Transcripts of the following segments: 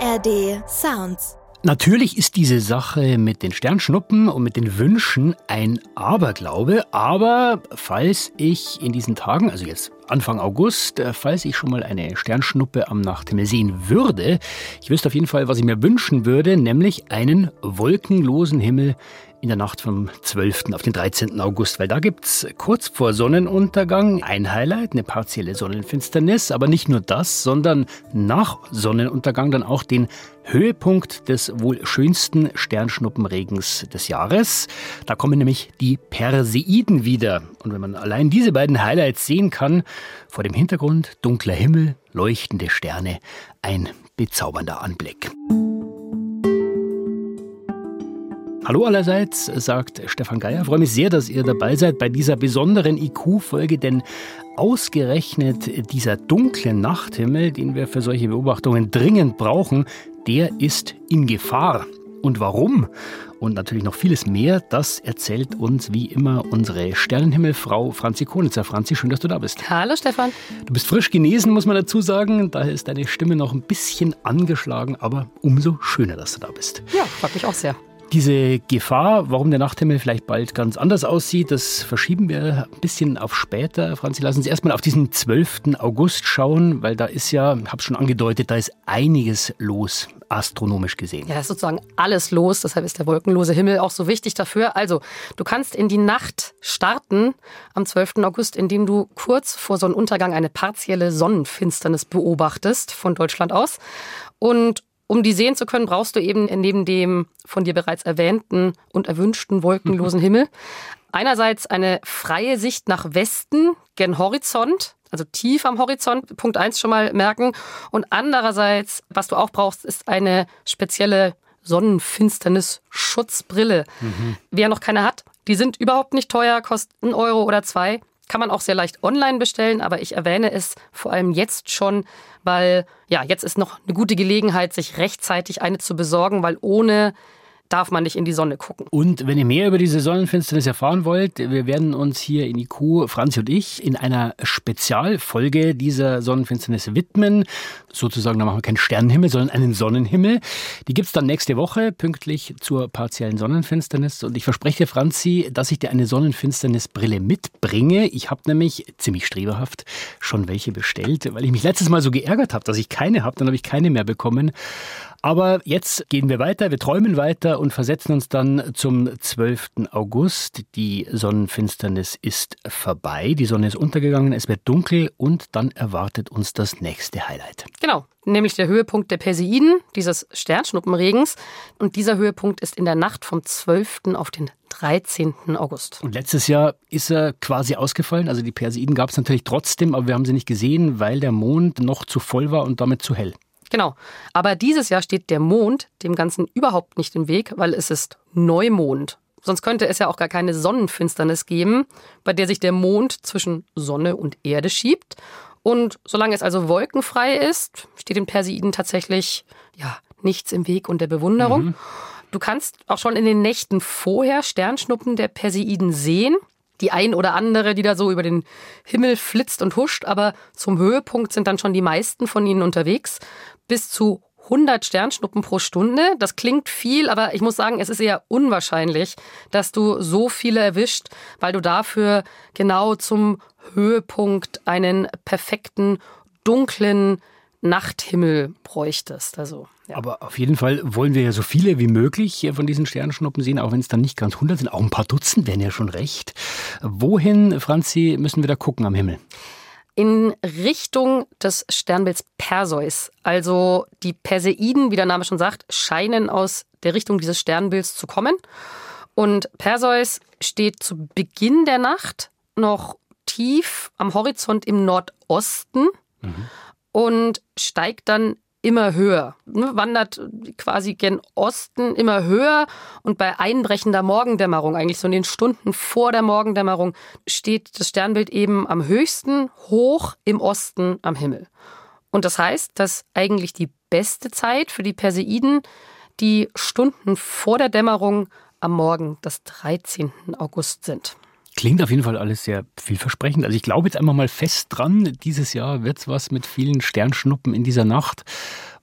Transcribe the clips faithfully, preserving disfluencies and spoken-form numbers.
A R D Sounds. Natürlich ist diese Sache mit den Sternschnuppen und mit den Wünschen ein Aberglaube, aber falls ich in diesen Tagen, also jetzt Anfang August, falls ich schon mal eine Sternschnuppe am Nachthimmel sehen würde, ich wüsste auf jeden Fall, was ich mir wünschen würde, nämlich einen wolkenlosen Himmel in der Nacht vom zwölften auf den dreizehnten August, weil da gibt's kurz vor Sonnenuntergang ein Highlight, eine partielle Sonnenfinsternis, aber nicht nur das, sondern nach Sonnenuntergang dann auch den Höhepunkt des wohl schönsten Sternschnuppenregens des Jahres. Da kommen nämlich die Perseiden wieder. Und wenn man allein diese beiden Highlights sehen kann, vor dem Hintergrund dunkler Himmel, leuchtende Sterne, ein bezaubernder Anblick. Hallo allerseits, sagt Stefan Geier. Ich freue mich sehr, dass ihr dabei seid bei dieser besonderen I Q-Folge, denn ausgerechnet dieser dunkle Nachthimmel, den wir für solche Beobachtungen dringend brauchen, der ist in Gefahr. Und warum? Und natürlich noch vieles mehr, das erzählt uns wie immer unsere Sternenhimmelfrau Franzi Konitzer. Franzi, schön, dass du da bist. Hallo Stefan. Du bist frisch genesen, muss man dazu sagen. Daher ist deine Stimme noch ein bisschen angeschlagen, aber umso schöner, dass du da bist. Ja, freut mich auch sehr. Diese Gefahr, warum der Nachthimmel vielleicht bald ganz anders aussieht, das verschieben wir ein bisschen auf später. Franzi, lass uns erstmal auf diesen zwölften August schauen, weil da ist ja, ich habe es schon angedeutet, da ist einiges los, astronomisch gesehen. Ja, da ist sozusagen alles los, deshalb ist der wolkenlose Himmel auch so wichtig dafür. Also, du kannst in die Nacht starten am zwölften August, indem du kurz vor Sonnenuntergang eine partielle Sonnenfinsternis beobachtest von Deutschland aus. Und um die sehen zu können, brauchst du eben neben dem von dir bereits erwähnten und erwünschten wolkenlosen Himmel einerseits eine freie Sicht nach Westen gen Horizont, also tief am Horizont, Punkt eins schon mal merken. Und andererseits, was du auch brauchst, ist eine spezielle Sonnenfinsternis-Schutzbrille. Mhm. Wer noch keine hat, die sind überhaupt nicht teuer, kosten einen Euro oder zwei. Kann man auch sehr leicht online bestellen, aber ich erwähne es vor allem jetzt schon, weil ja, jetzt ist noch eine gute Gelegenheit, sich rechtzeitig eine zu besorgen, weil ohne darf man nicht in die Sonne gucken. Und wenn ihr mehr über diese Sonnenfinsternis erfahren wollt, wir werden uns hier in I Q, Franzi und ich, in einer Spezialfolge dieser Sonnenfinsternis widmen. Sozusagen, da machen wir keinen Sternenhimmel, sondern einen Sonnenhimmel. Die gibt's dann nächste Woche, pünktlich zur partiellen Sonnenfinsternis. Und ich verspreche dir, Franzi, dass ich dir eine Sonnenfinsternisbrille mitbringe. Ich habe nämlich, ziemlich streberhaft, schon welche bestellt, weil ich mich letztes Mal so geärgert habe, dass ich keine habe. Dann habe ich keine mehr bekommen. Aber jetzt gehen wir weiter, wir träumen weiter und versetzen uns dann zum zwölften August. Die Sonnenfinsternis ist vorbei, die Sonne ist untergegangen, es wird dunkel und dann erwartet uns das nächste Highlight. Genau, nämlich der Höhepunkt der Perseiden, dieses Sternschnuppenregens. Und dieser Höhepunkt ist in der Nacht vom zwölften auf den dreizehnten August. Und letztes Jahr ist er quasi ausgefallen, also die Perseiden gab es natürlich trotzdem, aber wir haben sie nicht gesehen, weil der Mond noch zu voll war und damit zu hell. Genau, aber dieses Jahr steht der Mond dem Ganzen überhaupt nicht im Weg, weil es ist Neumond. Sonst könnte es ja auch gar keine Sonnenfinsternis geben, bei der sich der Mond zwischen Sonne und Erde schiebt. Und solange es also wolkenfrei ist, steht den Perseiden tatsächlich ja, nichts im Weg und der Bewunderung. Mhm. Du kannst auch schon in den Nächten vorher Sternschnuppen der Perseiden sehen. Die ein oder andere, die da so über den Himmel flitzt und huscht, aber zum Höhepunkt sind dann schon die meisten von ihnen unterwegs. Bis zu hundert Sternschnuppen pro Stunde. Das klingt viel, aber ich muss sagen, es ist eher unwahrscheinlich, dass du so viele erwischt, weil du dafür genau zum Höhepunkt einen perfekten, dunklen Nachthimmel bräuchtest. Also, ja. Aber auf jeden Fall wollen wir ja so viele wie möglich von diesen Sternschnuppen sehen, auch wenn es dann nicht ganz hundert sind. Auch ein paar Dutzend wären ja schon recht. Wohin, Franzi, müssen wir da gucken am Himmel? In Richtung des Sternbilds Perseus. Also die Perseiden, wie der Name schon sagt, scheinen aus der Richtung dieses Sternbilds zu kommen. Und Perseus steht zu Beginn der Nacht noch tief am Horizont im Nordosten. Mhm. Und steigt dann immer höher, wandert quasi gen Osten immer höher und bei einbrechender Morgendämmerung, eigentlich so in den Stunden vor der Morgendämmerung, steht das Sternbild eben am höchsten, hoch im Osten am Himmel. Und das heißt, dass eigentlich die beste Zeit für die Perseiden die Stunden vor der Dämmerung am Morgen des dreizehnten August sind. Klingt auf jeden Fall alles sehr vielversprechend. Also ich glaube jetzt einfach mal fest dran, dieses Jahr wird es was mit vielen Sternschnuppen in dieser Nacht.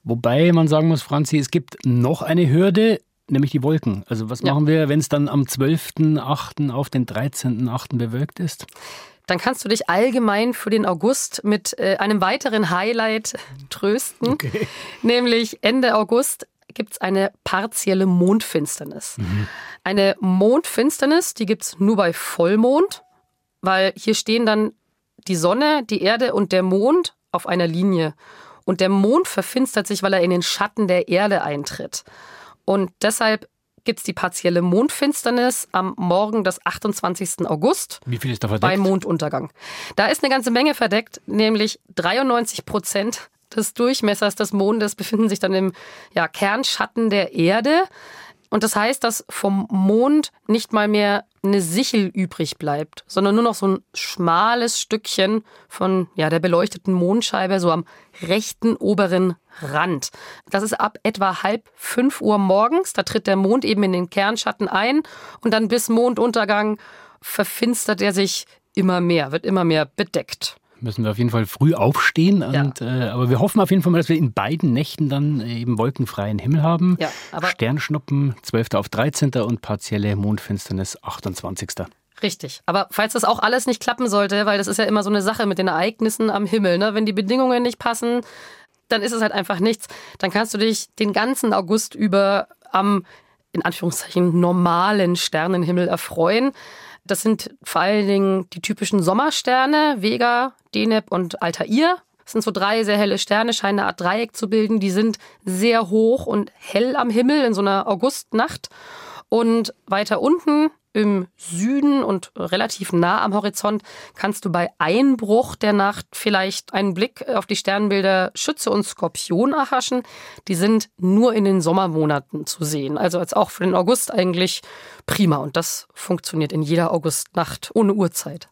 Wobei man sagen muss, Franzi, es gibt noch eine Hürde, nämlich die Wolken. Also was ja. machen wir, wenn es dann am zwölften achten auf den dreizehnten achten bewölkt ist? Dann kannst du dich allgemein für den August mit äh, einem weiteren Highlight trösten. Okay. Nämlich Ende August gibt es eine partielle Mondfinsternis. Mhm. Eine Mondfinsternis, die gibt es nur bei Vollmond, weil hier stehen dann die Sonne, die Erde und der Mond auf einer Linie. Und der Mond verfinstert sich, weil er in den Schatten der Erde eintritt. Und deshalb gibt es die partielle Mondfinsternis am Morgen des achtundzwanzigsten August. Wie viel ist da verdeckt? Bei Monduntergang. Da ist eine ganze Menge verdeckt, nämlich dreiundneunzig Prozent des Durchmessers des Mondes befinden sich dann im ja, Kernschatten der Erde. Und das heißt, dass vom Mond nicht mal mehr eine Sichel übrig bleibt, sondern nur noch so ein schmales Stückchen von ja, der beleuchteten Mondscheibe, so am rechten oberen Rand. Das ist ab etwa halb fünf Uhr morgens. Da tritt der Mond eben in den Kernschatten ein und dann bis Monduntergang verfinstert er sich immer mehr, wird immer mehr bedeckt. Müssen wir auf jeden Fall früh aufstehen. Ja. Und, äh, aber wir hoffen auf jeden Fall mal, dass wir in beiden Nächten dann eben wolkenfreien Himmel haben. Ja, aber Sternschnuppen zwölften auf dreizehnten und partielle Mondfinsternis achtundzwanzigsten Richtig. Aber falls das auch alles nicht klappen sollte, weil das ist ja immer so eine Sache mit den Ereignissen am Himmel, ne? Wenn die Bedingungen nicht passen, dann ist es halt einfach nichts. Dann kannst du dich den ganzen August über am, in Anführungszeichen, normalen Sternenhimmel erfreuen. Das sind vor allen Dingen die typischen Sommersterne, Vega, Deneb und Altair. Das sind so drei sehr helle Sterne, scheinen eine Art Dreieck zu bilden. Die sind sehr hoch und hell am Himmel in so einer Augustnacht. Und weiter unten im Süden und relativ nah am Horizont kannst du bei Einbruch der Nacht vielleicht einen Blick auf die Sternbilder Schütze und Skorpion erhaschen. Die sind nur in den Sommermonaten zu sehen. Also jetzt auch für den August eigentlich prima. Und das funktioniert in jeder Augustnacht ohne Uhrzeit.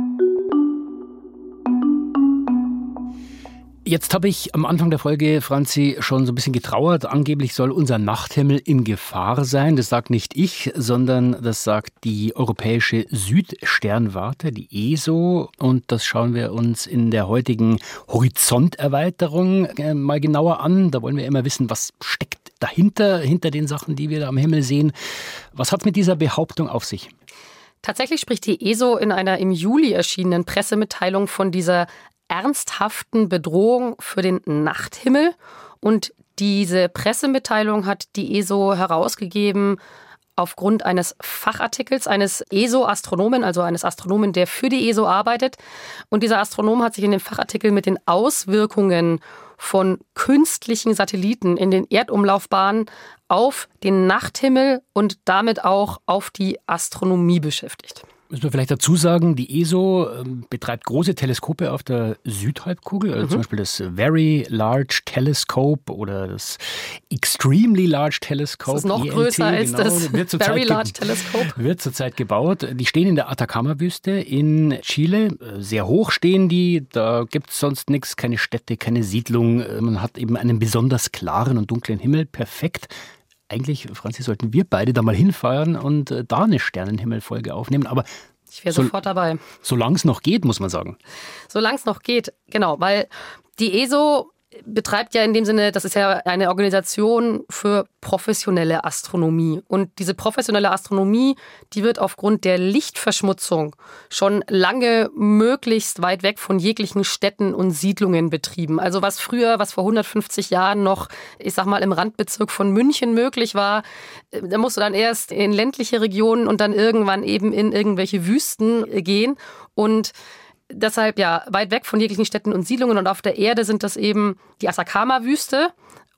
Jetzt habe ich am Anfang der Folge, Franzi, schon so ein bisschen getrauert. Angeblich soll unser Nachthimmel in Gefahr sein. Das sagt nicht ich, sondern das sagt die Europäische Südsternwarte, die E S O. Und das schauen wir uns in der heutigen Horizonterweiterung mal genauer an. Da wollen wir immer wissen, was steckt dahinter, hinter den Sachen, die wir da am Himmel sehen. Was hat es mit dieser Behauptung auf sich? Tatsächlich spricht die E S O in einer im Juli erschienenen Pressemitteilung von dieser ernsthaften Bedrohung für den Nachthimmel. Und diese Pressemitteilung hat die E S O herausgegeben aufgrund eines Fachartikels eines E S O-Astronomen, also eines Astronomen, der für die E S O arbeitet. Und dieser Astronom hat sich in dem Fachartikel mit den Auswirkungen von künstlichen Satelliten in den Erdumlaufbahnen auf den Nachthimmel und damit auch auf die Astronomie beschäftigt. Müssen wir vielleicht dazu sagen, die E S O betreibt große Teleskope auf der Südhalbkugel, also mhm. zum Beispiel das Very Large Telescope oder das Extremely Large Telescope. Das ist noch E L T, größer als genau, das Very Large Telescope. Wird zurzeit gebaut. Die stehen in der Atacama-Wüste in Chile. Sehr hoch stehen die, da gibt es sonst nichts, keine Städte, keine Siedlung. Man hat eben einen besonders klaren und dunklen Himmel, perfekt. Eigentlich, Franzi, sollten wir beide da mal hinfahren und äh, da eine Sternenhimmelfolge aufnehmen. Aber ich wäre so, sofort dabei. Solange es noch geht, muss man sagen. Solange es noch geht, genau. Weil die E S O betreibt ja in dem Sinne, das ist ja eine Organisation für professionelle Astronomie. Und diese professionelle Astronomie, die wird aufgrund der Lichtverschmutzung schon lange möglichst weit weg von jeglichen Städten und Siedlungen betrieben. Also was früher, was vor hundertfünfzig Jahren noch, ich sag mal, im Randbezirk von München möglich war, da musst du dann erst in ländliche Regionen und dann irgendwann eben in irgendwelche Wüsten gehen. Und deshalb ja weit weg von jeglichen Städten und Siedlungen, und auf der Erde sind das eben die Atacama-Wüste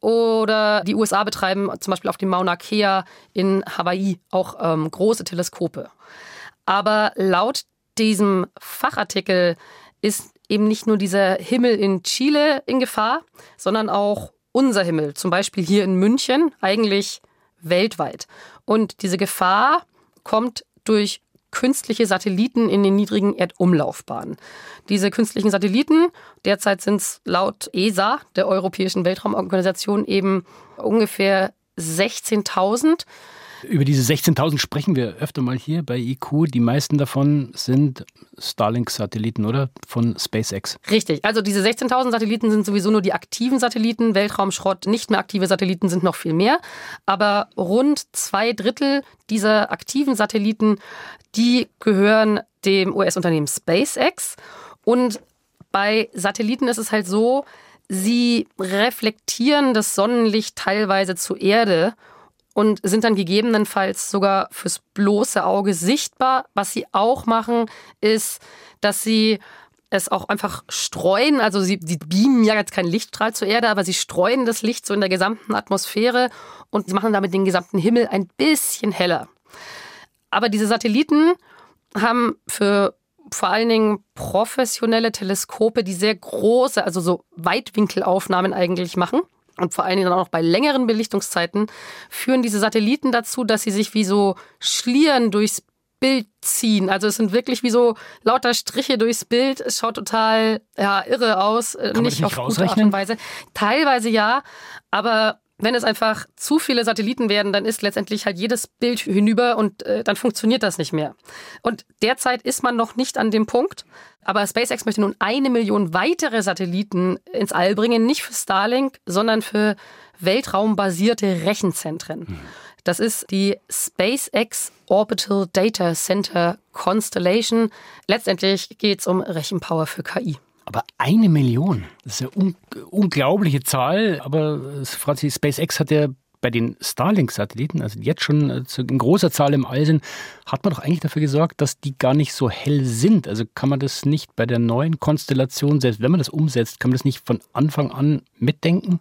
oder die U S A betreiben zum Beispiel auf dem Mauna Kea in Hawaii auch ähm, große Teleskope. Aber laut diesem Fachartikel ist eben nicht nur dieser Himmel in Chile in Gefahr, sondern auch unser Himmel, zum Beispiel hier in München, eigentlich weltweit. Und diese Gefahr kommt durch künstliche Satelliten in den niedrigen Erdumlaufbahnen. Diese künstlichen Satelliten, derzeit sind es laut E S A, der Europäischen Weltraumorganisation, eben ungefähr sechzehntausend. Über diese sechzehntausend sprechen wir öfter mal hier bei I Q. Die meisten davon sind Starlink-Satelliten, oder? Von SpaceX. Richtig. Also diese sechzehntausend Satelliten sind sowieso nur die aktiven Satelliten. Weltraumschrott, nicht mehr aktive Satelliten sind noch viel mehr. Aber rund zwei Drittel dieser aktiven Satelliten, die gehören dem U S-Unternehmen SpaceX. Und bei Satelliten ist es halt so, sie reflektieren das Sonnenlicht teilweise zur Erde und sind dann gegebenenfalls sogar fürs bloße Auge sichtbar. Was sie auch machen, ist, dass sie es auch einfach streuen. Also sie, sie beamen ja jetzt keinen Lichtstrahl zur Erde, aber sie streuen das Licht so in der gesamten Atmosphäre und sie machen damit den gesamten Himmel ein bisschen heller. Aber diese Satelliten haben für vor allen Dingen professionelle Teleskope, die sehr große, also so Weitwinkelaufnahmen eigentlich machen. Und vor allen Dingen auch noch bei längeren Belichtungszeiten führen diese Satelliten dazu, dass sie sich wie so Schlieren durchs Bild ziehen. Also es sind wirklich wie so lauter Striche durchs Bild. Es schaut total ja, irre aus. Kann man nicht das nicht auf gute Art und Weise. Teilweise ja, aber wenn es einfach zu viele Satelliten werden, dann ist letztendlich halt jedes Bild hinüber und äh, dann funktioniert das nicht mehr. Und derzeit ist man noch nicht an dem Punkt. Aber SpaceX möchte nun eine Million weitere Satelliten ins All bringen, nicht für Starlink, sondern für weltraumbasierte Rechenzentren. Hm. Das ist die SpaceX Orbital Data Center Constellation. Letztendlich geht es um Rechenpower für K I. Aber eine Million, das ist eine un- unglaubliche Zahl. Aber Franzi, SpaceX hat ja bei den Starlink-Satelliten, also die jetzt schon in großer Zahl im All sind, hat man doch eigentlich dafür gesorgt, dass die gar nicht so hell sind. Also kann man das nicht bei der neuen Konstellation, selbst wenn man das umsetzt, kann man das nicht von Anfang an mitdenken?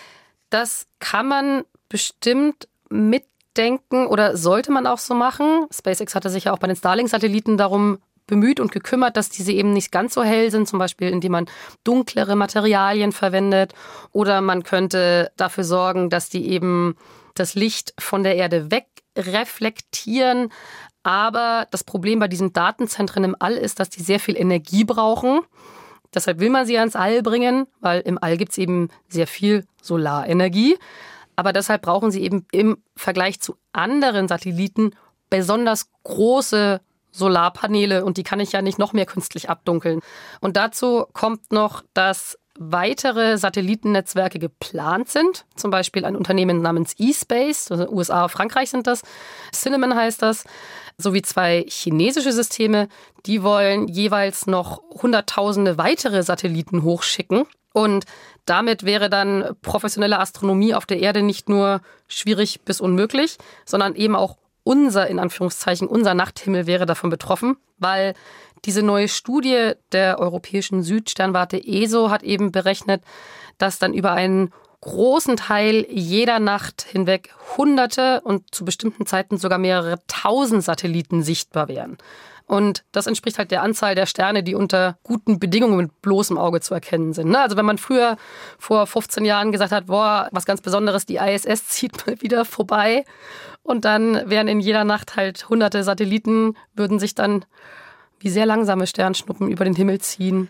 Das kann man bestimmt mitdenken oder sollte man auch so machen. SpaceX hatte sich ja auch bei den Starlink-Satelliten darum bemüht und gekümmert, dass diese eben nicht ganz so hell sind, zum Beispiel indem man dunklere Materialien verwendet oder man könnte dafür sorgen, dass die eben das Licht von der Erde wegreflektieren. Aber das Problem bei diesen Datenzentren im All ist, dass die sehr viel Energie brauchen. Deshalb will man sie ans All bringen, weil im All gibt es eben sehr viel Solarenergie. Aber deshalb brauchen sie eben im Vergleich zu anderen Satelliten besonders große Solarpaneele und die kann ich ja nicht noch mehr künstlich abdunkeln. Und dazu kommt noch, dass weitere Satellitennetzwerke geplant sind. Zum Beispiel ein Unternehmen namens eSpace, also U S A, Frankreich sind das. Cinnamon heißt das. Sowie zwei chinesische Systeme. Die wollen jeweils noch Hunderttausende weitere Satelliten hochschicken. Und damit wäre dann professionelle Astronomie auf der Erde nicht nur schwierig bis unmöglich, sondern eben auch unser, in Anführungszeichen, unser Nachthimmel wäre davon betroffen, weil diese neue Studie der europäischen Südsternwarte E S O hat eben berechnet, dass dann über einen großen Teil jeder Nacht hinweg Hunderte und zu bestimmten Zeiten sogar mehrere tausend Satelliten sichtbar wären. Und das entspricht halt der Anzahl der Sterne, die unter guten Bedingungen mit bloßem Auge zu erkennen sind. Also wenn man früher vor fünfzehn Jahren gesagt hat, boah, was ganz Besonderes, die I S S zieht mal wieder vorbei und dann wären in jeder Nacht halt hunderte Satelliten, würden sich dann wie sehr langsame Sternschnuppen über den Himmel ziehen.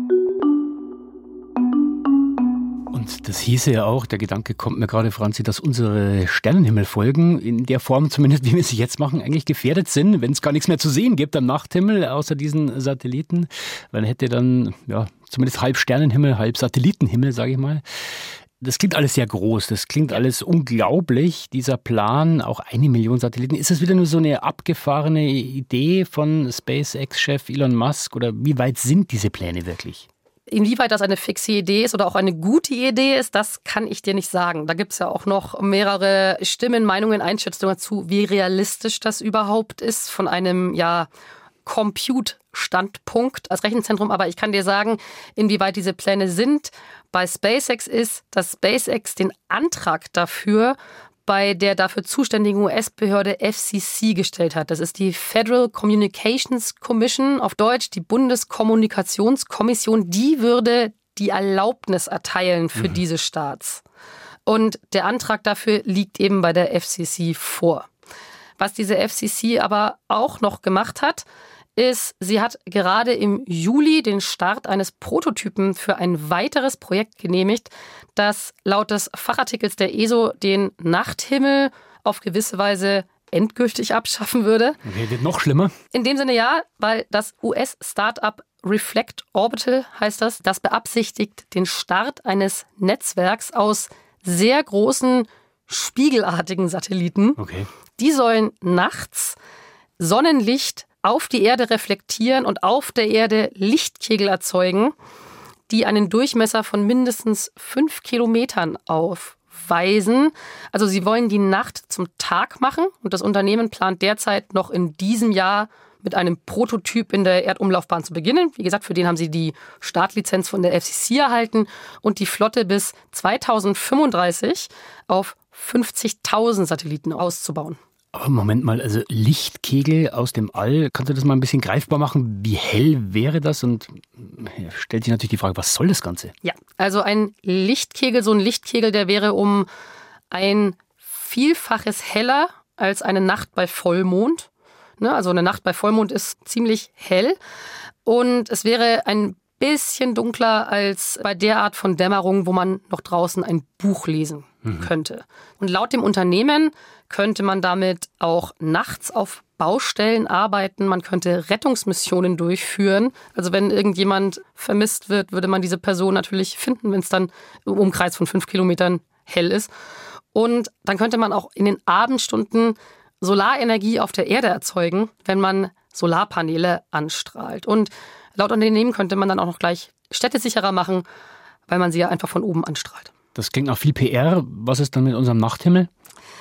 Und das hieße ja auch, der Gedanke kommt mir gerade, Franzi, dass unsere Sternenhimmelfolgen in der Form, zumindest wie wir sie jetzt machen, eigentlich gefährdet sind, wenn es gar nichts mehr zu sehen gibt am Nachthimmel, außer diesen Satelliten. Man hätte dann ja zumindest halb Sternenhimmel, halb Satellitenhimmel, sage ich mal. Das klingt alles sehr groß, das klingt alles unglaublich, dieser Plan, auch eine Million Satelliten. Ist das wieder nur so eine abgefahrene Idee von SpaceX-Chef Elon Musk oder wie weit sind diese Pläne wirklich? Inwieweit das eine fixe Idee ist oder auch eine gute Idee ist, das kann ich dir nicht sagen. Da gibt es ja auch noch mehrere Stimmen, Meinungen, Einschätzungen dazu, wie realistisch das überhaupt ist von einem, ja, Compute-Standpunkt als Rechenzentrum. Aber ich kann dir sagen, inwieweit diese Pläne sind. Bei SpaceX ist, dass SpaceX den Antrag dafür bei der dafür zuständigen U S-Behörde F C C gestellt hat. Das ist die Federal Communications Commission, auf Deutsch die Bundeskommunikationskommission. Die würde die Erlaubnis erteilen für mhm. diese Starts. Und der Antrag dafür liegt eben bei der F C C vor. Was diese F C C aber auch noch gemacht hat, ist, sie hat gerade im Juli den Start eines Prototypen für ein weiteres Projekt genehmigt, das laut des Fachartikels der E S O den Nachthimmel auf gewisse Weise endgültig abschaffen würde. Okay, wird noch schlimmer. In dem Sinne ja, weil das U S-Startup Reflect Orbital heißt das, das beabsichtigt den Start eines Netzwerks aus sehr großen, spiegelartigen Satelliten. Okay. Die sollen nachts Sonnenlicht auf die Erde reflektieren und auf der Erde Lichtkegel erzeugen, die einen Durchmesser von mindestens fünf Kilometern aufweisen. Also sie wollen die Nacht zum Tag machen und das Unternehmen plant derzeit noch in diesem Jahr mit einem Prototyp in der Erdumlaufbahn zu beginnen. Wie gesagt, für den haben sie die Startlizenz von der F C C erhalten und die Flotte bis zweitausendfünfunddreißig auf fünfzigtausend Satelliten auszubauen. Aber Moment mal, also Lichtkegel aus dem All, kannst du das mal ein bisschen greifbar machen? Wie hell wäre das? Und ja, stellt sich natürlich die Frage, was soll das Ganze? Ja, also ein Lichtkegel, so ein Lichtkegel, der wäre um ein Vielfaches heller als eine Nacht bei Vollmond. Also eine Nacht bei Vollmond ist ziemlich hell und es wäre ein bisschen dunkler als bei der Art von Dämmerung, wo man noch draußen ein Buch lesen mhm. könnte. Und laut dem Unternehmen könnte man damit auch nachts auf Baustellen arbeiten, man könnte Rettungsmissionen durchführen. Also wenn irgendjemand vermisst wird, würde man diese Person natürlich finden, wenn es dann im Umkreis von fünf Kilometern hell ist. Und dann könnte man auch in den Abendstunden Solarenergie auf der Erde erzeugen, wenn man Solarpaneele anstrahlt. Und laut Unternehmen könnte man dann auch noch gleich Städte sicherer machen, weil man sie ja einfach von oben anstrahlt. Das klingt nach viel P R. Was ist dann mit unserem Nachthimmel?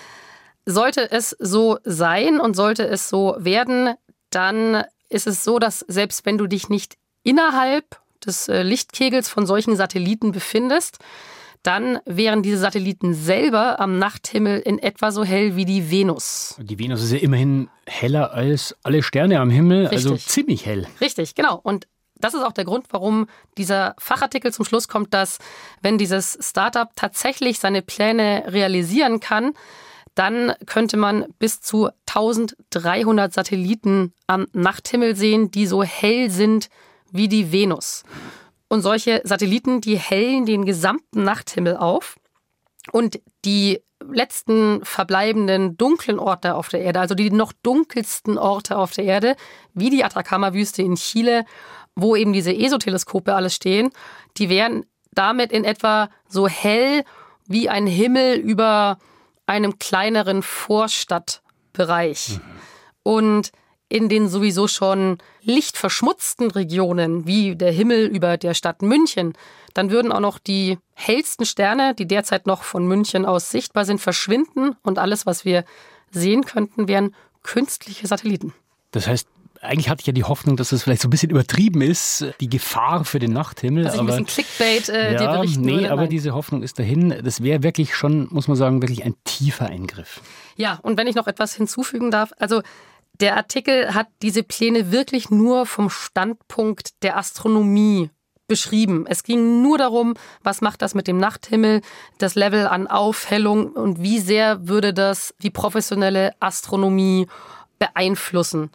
Sollte es so sein und sollte es so werden, dann ist es so, dass selbst wenn du dich nicht innerhalb des Lichtkegels von solchen Satelliten befindest, dann wären diese Satelliten selber am Nachthimmel in etwa so hell wie die Venus. Die Venus ist ja immerhin heller als alle Sterne am Himmel, Richtig. Also ziemlich hell. Richtig, genau. Und das ist auch der Grund, warum dieser Fachartikel zum Schluss kommt, dass wenn dieses Startup tatsächlich seine Pläne realisieren kann, dann könnte man bis zu eintausenddreihundert Satelliten am Nachthimmel sehen, die so hell sind wie die Venus. Und solche Satelliten, die hellen den gesamten Nachthimmel auf. Und die letzten verbleibenden dunklen Orte auf der Erde, also die noch dunkelsten Orte auf der Erde, wie die Atacama-Wüste in Chile, wo eben diese E S O-Teleskope alles stehen, die wären damit in etwa so hell wie ein Himmel über einem kleineren Vorstadtbereich. Mhm. Und in den sowieso schon lichtverschmutzten Regionen, wie der Himmel über der Stadt München, dann würden auch noch die hellsten Sterne, die derzeit noch von München aus sichtbar sind, verschwinden. Und alles, was wir sehen könnten, wären künstliche Satelliten. Das heißt, eigentlich hatte ich ja die Hoffnung, dass das vielleicht so ein bisschen übertrieben ist, die Gefahr für den Nachthimmel. Dass ich aber, ein bisschen Clickbait äh, ja, dir berichten nee, würde. aber Nein. diese Hoffnung ist dahin. Das wäre wirklich schon, muss man sagen, wirklich ein tiefer Eingriff. Ja, und wenn ich noch etwas hinzufügen darf, also der Artikel hat diese Pläne wirklich nur vom Standpunkt der Astronomie beschrieben. Es ging nur darum, was macht das mit dem Nachthimmel, das Level an Aufhellung und wie sehr würde das die professionelle Astronomie beeinflussen.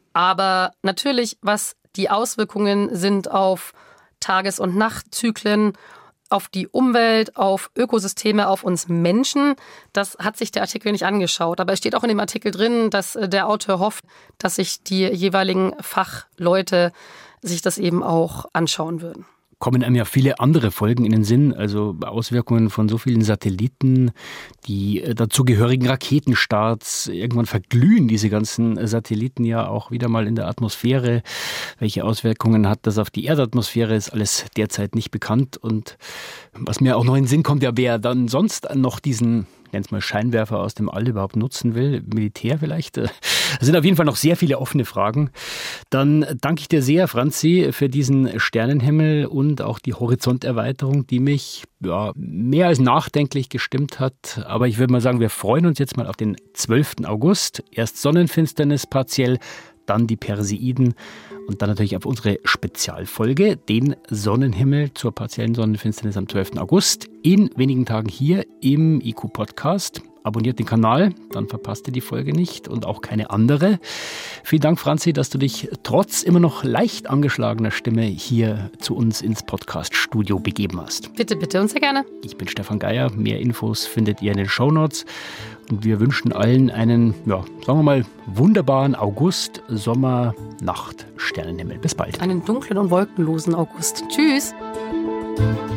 Aber natürlich, was die Auswirkungen sind auf Tages- und Nachtzyklen, auf die Umwelt, auf Ökosysteme, auf uns Menschen, das hat sich der Artikel nicht angeschaut. Aber es steht auch in dem Artikel drin, dass der Autor hofft, dass sich die jeweiligen Fachleute sich das eben auch anschauen würden. Kommen einem ja viele andere Folgen in den Sinn, also Auswirkungen von so vielen Satelliten, die dazugehörigen Raketenstarts. Irgendwann verglühen diese ganzen Satelliten ja auch wieder mal in der Atmosphäre. Welche Auswirkungen hat das auf die Erdatmosphäre, ist alles derzeit nicht bekannt. Und was mir auch noch in den Sinn kommt, ja, wer dann sonst noch diesen, nenn's mal Scheinwerfer aus dem All überhaupt nutzen will, Militär vielleicht. Es sind auf jeden Fall noch sehr viele offene Fragen. Dann danke ich dir sehr, Franzi, für diesen Sternenhimmel und auch die Horizonterweiterung, die mich ja, mehr als nachdenklich gestimmt hat. Aber ich würde mal sagen, wir freuen uns jetzt mal auf den zwölften August. Erst Sonnenfinsternis partiell, dann die Perseiden Und dann natürlich auf unsere Spezialfolge, den Sonnenhimmel zur partiellen Sonnenfinsternis am zwölften August. In wenigen Tagen hier im I Q-Podcast. Abonniert den Kanal, dann verpasst ihr die Folge nicht und auch keine andere. Vielen Dank, Franzi, dass du dich trotz immer noch leicht angeschlagener Stimme hier zu uns ins Podcast-Studio begeben hast. Bitte, bitte und sehr gerne. Ich bin Stefan Geier. Mehr Infos findet ihr in den Shownotes. Und wir wünschen allen einen, ja, sagen wir mal, wunderbaren August, Sommer, Nacht, Sternenhimmel. Bis bald. Einen dunklen und wolkenlosen August. Tschüss.